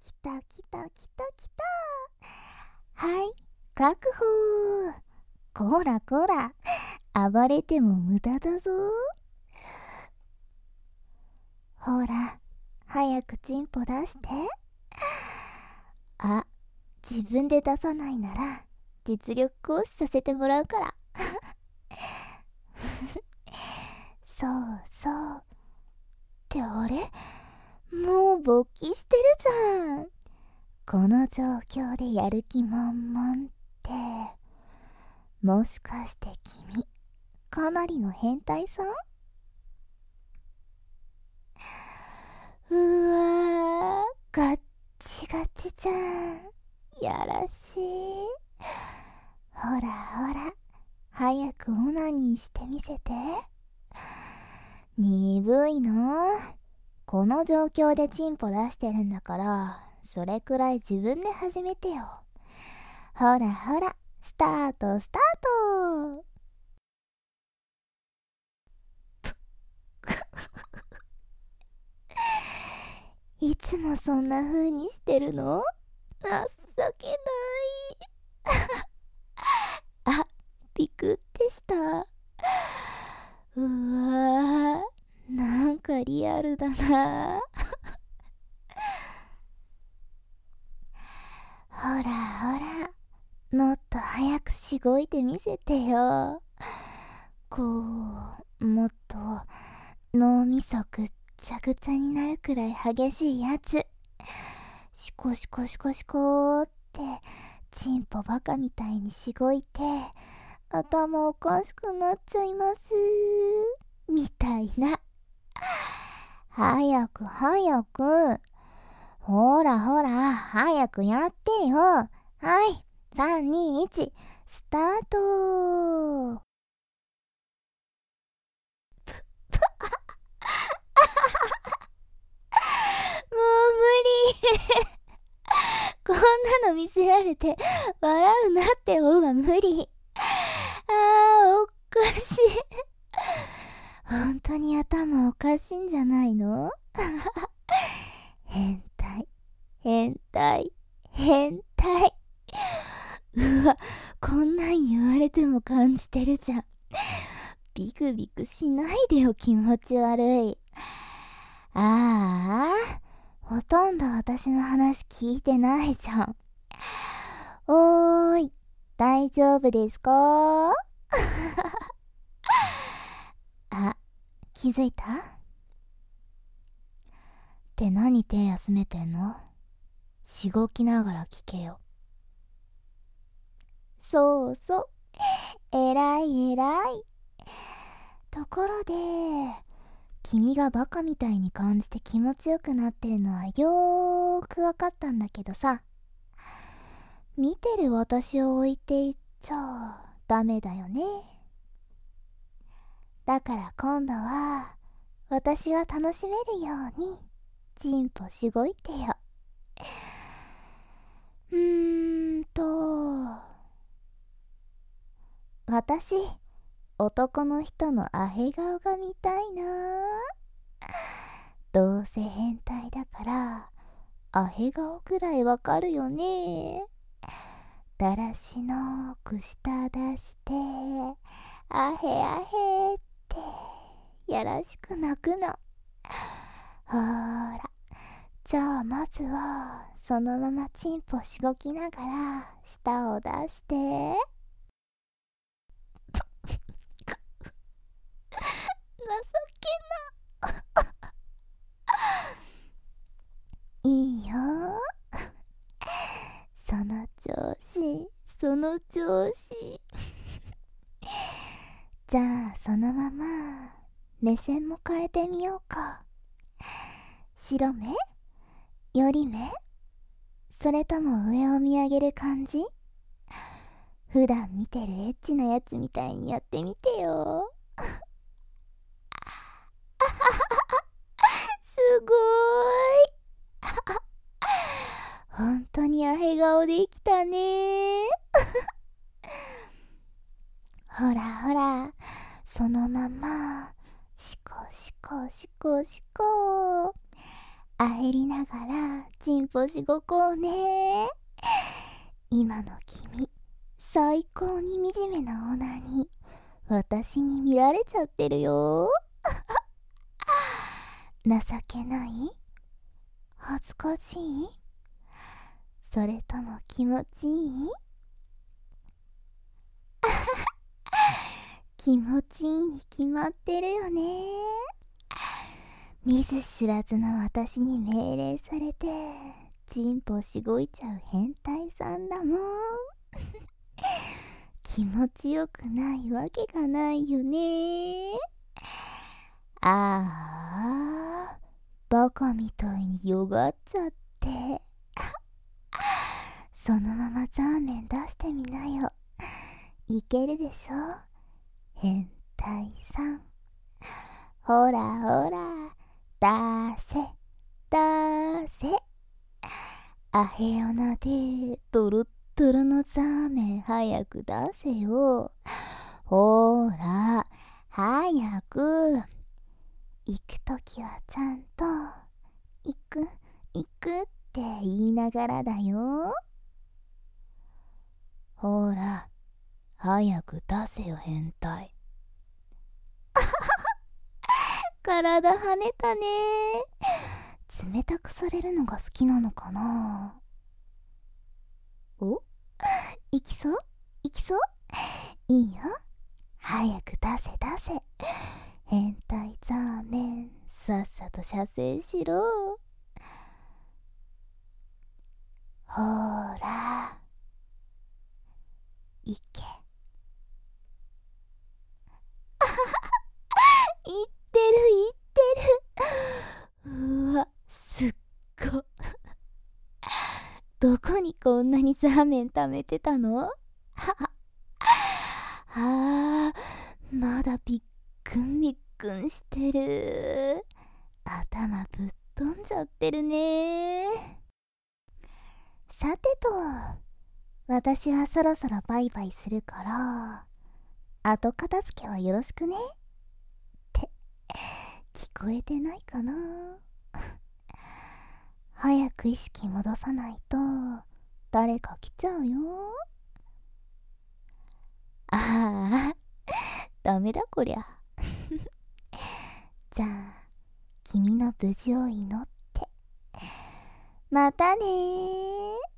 来た来た来た来た。はい、確保。こらこら、暴れても無駄だぞ。ほら、早くチンポ出して。あ、自分で出さないなら実力行使させてもらうから。そうそう。ってあれ、もう勃起してるじゃん。この状況でやる気満々って、もしかして君かなりの変態さん？うわー、ガッチガチじゃん。やらしい。ほらほら、早くオナニーしてみせて。鈍いな。この状況でチンポ出してるんだから、それくらい自分で始めてよ。ほらほら、スタートスタート。いつもそんな風にしてるの？情けない。あ、ピクってした。うわー、なんかリアルだな。ほらほら、もっと早くしごいてみせてよ。こう、もっと脳みそぐっちゃぐちゃになるくらい激しいやつ。シコシコシコシコーってチンポバカみたいにしごいて、頭おかしくなっちゃいますみたいな。早く早く。ほらほら、早くやってよ。はい、3、2、1、スタート。もう無理。こんなの見せられて笑うなって方が無理。おかしい。本当に頭おかしいんじゃないの？変態、変態、変態。うわ、こんなん言われても感じてるじゃん。ビクビクしないでよ、気持ち悪い。ああ、ほとんど私の話聞いてないじゃん。おーい、大丈夫ですか？あ、気づいた？って何手休めてんの？しごきながら聞けよ。そうそう、えらいえらい。ところで、君がバカみたいに感じて気持ちよくなってるのはよーくわかったんだけどさ、見てる私を置いていっちゃダメだよね。だから今度は私が楽しめるようにチンポしごいてよ。私、男の人のアヘ顔が見たいな。どうせ変態だからアヘ顔くらいわかるよね。だらしのく舌出してアヘアヘってやらしく泣くの。ほーら、じゃあまずはそのままチンポしごきながら舌を出して。情けないいよ。その調子、その調子。じゃあそのまま目線も変えてみようか。白目？寄り目？それとも上を見上げる感じ？普段見てるエッチなやつみたいにやってみてよ。すごーい。本当にアヘ顔できたね。ほらほら、そのままシコシコシコシコ。 焦りながらチンポしごこうね。今の君、最高に惨めなオナに私に見られちゃってるよ。情けない？恥ずかしい？それとも気持ちいい？気持ちいいに決まってるよね。見ず知らずの私に命令されてチンポしごいちゃう変態さんだもん。気持ちよくないわけがないよね。ああ、バカみたいによがっちゃって。そのままザーメン出してみなよ。いけるでしょ、変態さん。ほらほら、出せ出せ。アヘオナでトロットロのザーメン早く出せよ。ほら早く。行くときはちゃんと行く行くって言いながらだよ。ほら早く出せよ変態。体跳ねたね。冷たくされるのが好きなのかな。お、行きそう行きそう。いいよ、早く出せ出せ。変態ザーメン、さっさと射精しろ。ほら行け。言ってる言ってる。うわ、すっご。どこにこんなにザーメン貯めてたの？はあ、まだびっくんびっくんしてる。頭ぶっ飛んじゃってるね。さてと、私はそろそろバイバイするから、後片付けはよろしくね。って聞こえてないかな。早く意識戻さないと誰か来ちゃうよ。ああ、ダメだこりゃ。じゃあ君の無事を祈って。またねー。